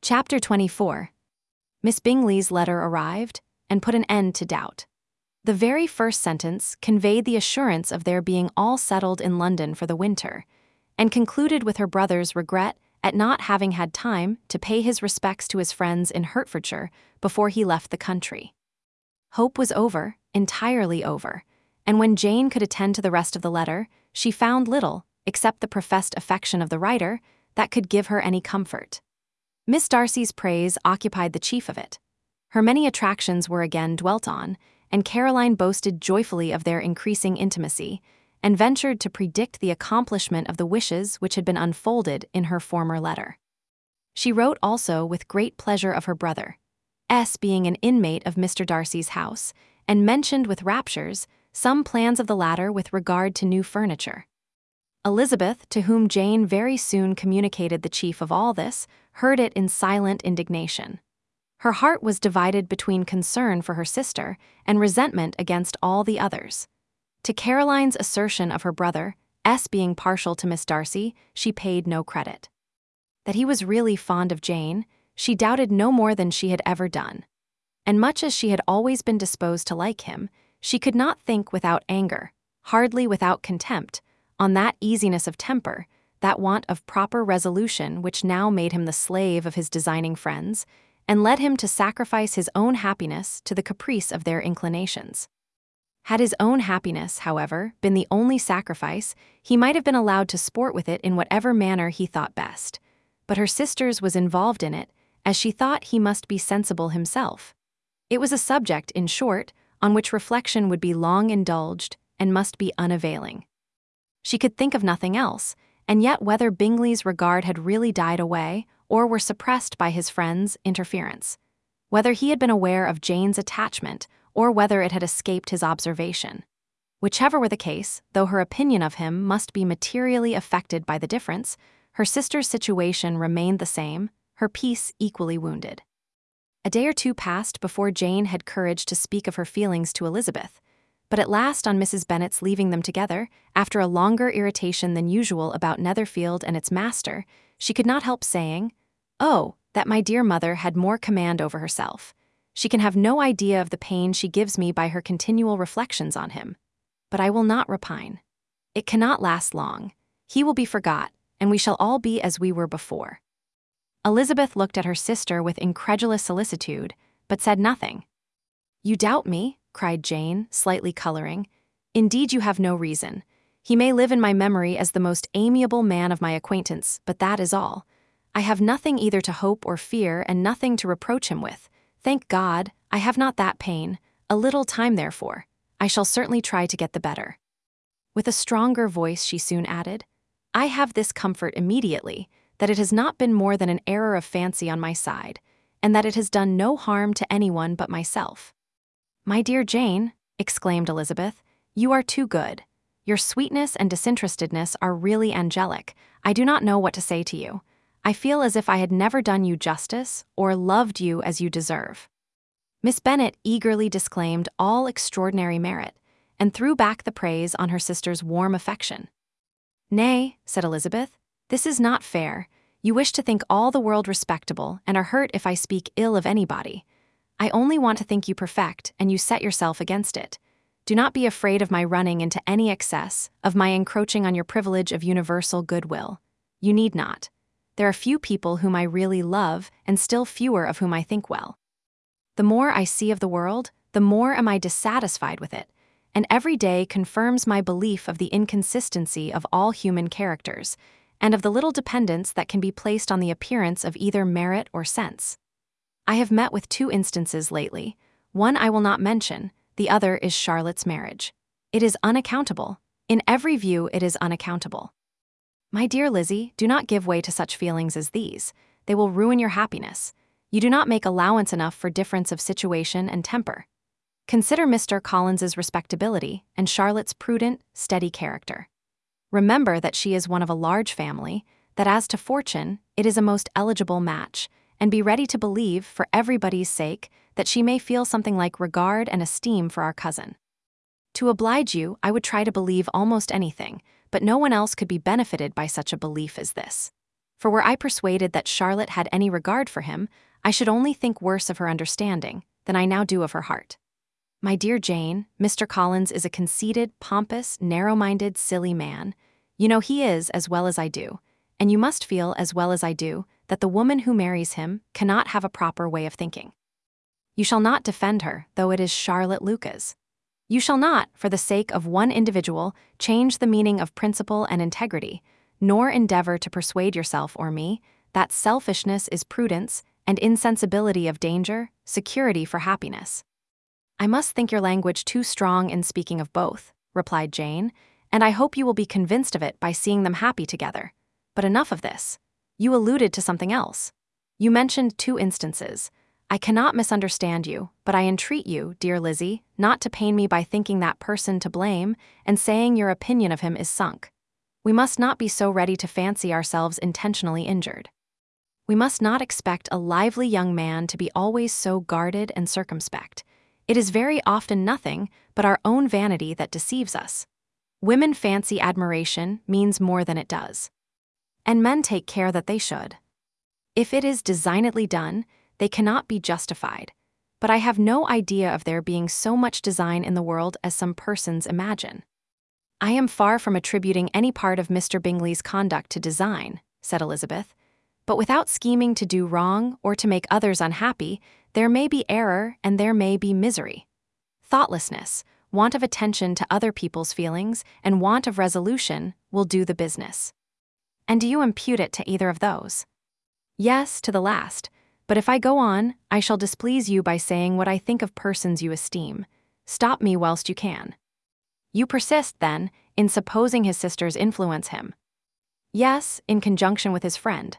Chapter 24. Miss Bingley's letter arrived and put an end to doubt. The very first sentence conveyed the assurance of their being all settled in London for the winter, and concluded with her brother's regret at not having had time to pay his respects to his friends in Hertfordshire before he left the country. Hope was over, entirely over, and when Jane could attend to the rest of the letter, she found little, except the professed affection of the writer, that could give her any comfort. Miss Darcy's praise occupied the chief of it. Her many attractions were again dwelt on, and Caroline boasted joyfully of their increasing intimacy, and ventured to predict the accomplishment of the wishes which had been unfolded in her former letter. She wrote also with great pleasure of her brother, S being an inmate of Mr. Darcy's house, and mentioned with raptures some plans of the latter with regard to new furniture. Elizabeth, to whom Jane very soon communicated the chief of all this, heard it in silent indignation. Her heart was divided between concern for her sister and resentment against all the others. To Caroline's assertion of her brother, S being partial to Miss Darcy, she paid no credit. That he was really fond of Jane, she doubted no more than she had ever done. And much as she had always been disposed to like him, she could not think without anger, hardly without contempt, on that easiness of temper, that want of proper resolution which now made him the slave of his designing friends, and led him to sacrifice his own happiness to the caprice of their inclinations. Had his own happiness, however, been the only sacrifice, he might have been allowed to sport with it in whatever manner he thought best, but her sister's was involved in it, as she thought he must be sensible himself. It was a subject, in short, on which reflection would be long indulged, and must be unavailing. She could think of nothing else, and yet whether Bingley's regard had really died away, or were suppressed by his friend's interference, whether he had been aware of Jane's attachment, or whether it had escaped his observation. Whichever were the case, though her opinion of him must be materially affected by the difference, her sister's situation remained the same, her peace equally wounded. A day or two passed before Jane had courage to speak of her feelings to Elizabeth, but at last on Mrs. Bennet's leaving them together, after a longer irritation than usual about Netherfield and its master, she could not help saying, "Oh, that my dear mother had more command over herself. She can have no idea of the pain she gives me by her continual reflections on him. But I will not repine. It cannot last long. He will be forgot, and we shall all be as we were before." Elizabeth looked at her sister with incredulous solicitude, but said nothing. "You doubt me?" cried Jane, slightly coloring. "Indeed you have no reason. He may live in my memory as the most amiable man of my acquaintance, but that is all. I have nothing either to hope or fear, and nothing to reproach him with. Thank God, I have not that pain. A little time, therefore. I shall certainly try to get the better." With a stronger voice she soon added, "I have this comfort immediately, that it has not been more than an error of fancy on my side, and that it has done no harm to anyone but myself." "My dear Jane," exclaimed Elizabeth, "you are too good. Your sweetness and disinterestedness are really angelic. I do not know what to say to you. I feel as if I had never done you justice, or loved you as you deserve." Miss Bennet eagerly disclaimed all extraordinary merit, and threw back the praise on her sister's warm affection. "Nay," said Elizabeth, "this is not fair. You wish to think all the world respectable, and are hurt if I speak ill of anybody. I only want to think you perfect, and you set yourself against it. Do not be afraid of my running into any excess, of my encroaching on your privilege of universal goodwill. You need not. There are few people whom I really love, and still fewer of whom I think well. The more I see of the world, the more am I dissatisfied with it, and every day confirms my belief of the inconsistency of all human characters, and of the little dependence that can be placed on the appearance of either merit or sense. I have met with 2 instances lately. One I will not mention, the other is Charlotte's marriage. It is unaccountable. In every view it is unaccountable. My dear Lizzie, do not give way to such feelings as these. They will ruin your happiness. You do not make allowance enough for difference of situation and temper. Consider Mr. Collins's respectability and Charlotte's prudent, steady character. Remember that she is one of a large family, that as to fortune, it is a most eligible match, and be ready to believe, for everybody's sake, that she may feel something like regard and esteem for our cousin. To oblige you, I would try to believe almost anything, but no one else could be benefited by such a belief as this. For were I persuaded that Charlotte had any regard for him, I should only think worse of her understanding than I now do of her heart. My dear Jane, Mr. Collins is a conceited, pompous, narrow-minded, silly man. You know he is as well as I do, and you must feel as well as I do that the woman who marries him cannot have a proper way of thinking. You shall not defend her, though it is Charlotte Lucas. You shall not, for the sake of one individual, change the meaning of principle and integrity, nor endeavor to persuade yourself or me that selfishness is prudence and insensibility of danger, security for happiness. I must think your language too strong in speaking of both, replied Jane, and I hope you will be convinced of it by seeing them happy together. But enough of this. You alluded to something else. You mentioned 2 instances. I cannot misunderstand you, but I entreat you, dear Lizzie, not to pain me by thinking that person to blame and saying your opinion of him is sunk. We must not be so ready to fancy ourselves intentionally injured. We must not expect a lively young man to be always so guarded and circumspect. It is very often nothing but our own vanity that deceives us. Women fancy admiration means more than it does. And men take care that they should. If it is designedly done, they cannot be justified. But I have no idea of there being so much design in the world as some persons imagine. I am far from attributing any part of Mr. Bingley's conduct to design, said Elizabeth. But without scheming to do wrong or to make others unhappy, there may be error and there may be misery. Thoughtlessness, want of attention to other people's feelings, and want of resolution will do the business. And do you impute it to either of those? Yes, to the last. But if I go on, I shall displease you by saying what I think of persons you esteem. Stop me whilst you can. You persist, then, in supposing his sisters influence him. Yes, in conjunction with his friend.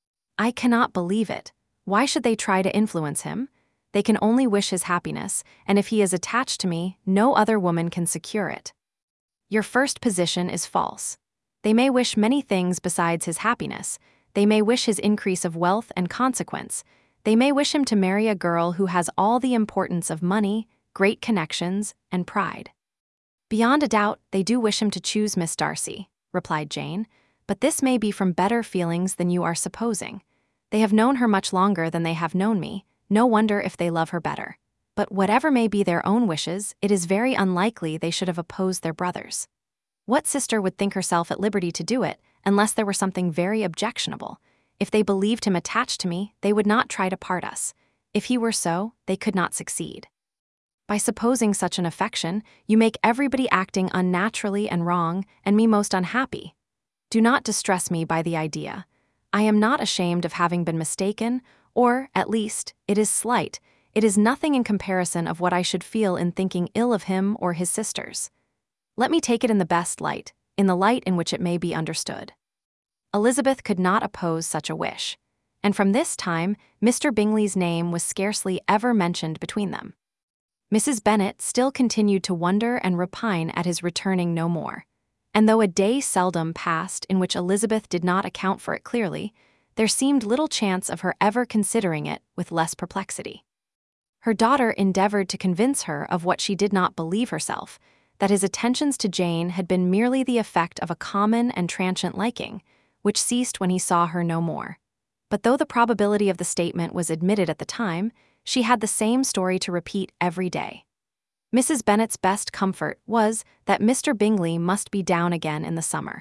I cannot believe it. Why should they try to influence him? They can only wish his happiness, and if he is attached to me, no other woman can secure it. Your first position is false. They may wish many things besides his happiness. They may wish his increase of wealth and consequence. They may wish him to marry a girl who has all the importance of money, great connections, and pride. Beyond a doubt, they do wish him to choose Miss Darcy, replied Jane, but this may be from better feelings than you are supposing. They have known her much longer than they have known me. No wonder if they love her better. But whatever may be their own wishes, it is very unlikely they should have opposed their brothers. What sister would think herself at liberty to do it, unless there were something very objectionable? If they believed him attached to me, they would not try to part us. If he were so, they could not succeed. By supposing such an affection, you make everybody acting unnaturally and wrong, and me most unhappy. Do not distress me by the idea. I am not ashamed of having been mistaken, or, at least, it is slight. It is nothing in comparison of what I should feel in thinking ill of him or his sisters. Let me take it in the best light, in the light in which it may be understood. Elizabeth could not oppose such a wish, and from this time Mr. Bingley's name was scarcely ever mentioned between them. Mrs. Bennet still continued to wonder and repine at his returning no more, and though a day seldom passed in which Elizabeth did not account for it clearly, there seemed little chance of her ever considering it with less perplexity. Her daughter endeavored to convince her of what she did not believe herself, that his attentions to Jane had been merely the effect of a common and transient liking, which ceased when he saw her no more. But though the probability of the statement was admitted at the time, she had the same story to repeat every day. Mrs. Bennet's best comfort was that Mr. Bingley must be down again in the summer.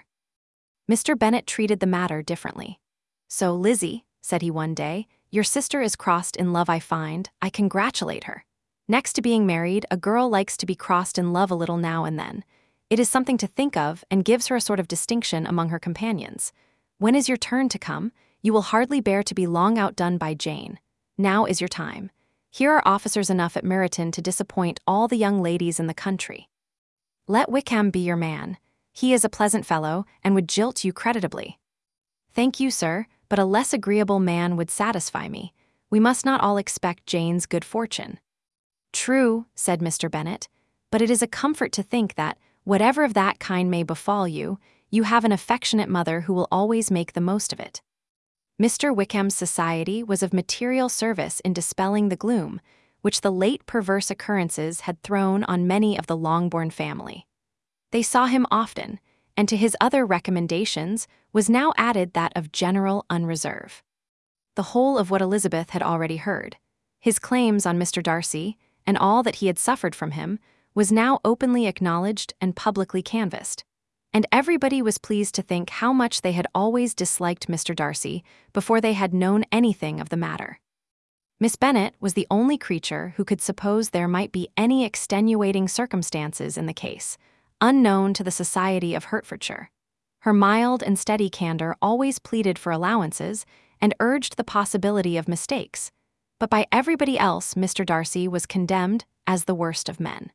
Mr. Bennet treated the matter differently. "So, Lizzie," said he one day, "your sister is crossed in love, I find. I congratulate her. Next to being married, a girl likes to be crossed in love a little now and then. It is something to think of and gives her a sort of distinction among her companions. When is your turn to come? You will hardly bear to be long outdone by Jane. Now is your time. Here are officers enough at Meryton to disappoint all the young ladies in the country. Let Wickham be your man. He is a pleasant fellow and would jilt you creditably." "Thank you, sir, but a less agreeable man would satisfy me. We must not all expect Jane's good fortune." "True," said Mr. Bennet, "but it is a comfort to think that, whatever of that kind may befall you, you have an affectionate mother who will always make the most of it." Mr. Wickham's society was of material service in dispelling the gloom which the late perverse occurrences had thrown on many of the Longbourn family. They saw him often, and to his other recommendations, was now added that of general unreserve. The whole of what Elizabeth had already heard, his claims on Mr. Darcy, and all that he had suffered from him, was now openly acknowledged and publicly canvassed, and everybody was pleased to think how much they had always disliked Mr. Darcy before they had known anything of the matter. Miss Bennet was the only creature who could suppose there might be any extenuating circumstances in the case, unknown to the society of Hertfordshire. Her mild and steady candor always pleaded for allowances and urged the possibility of mistakes, but by everybody else Mr. Darcy was condemned as the worst of men.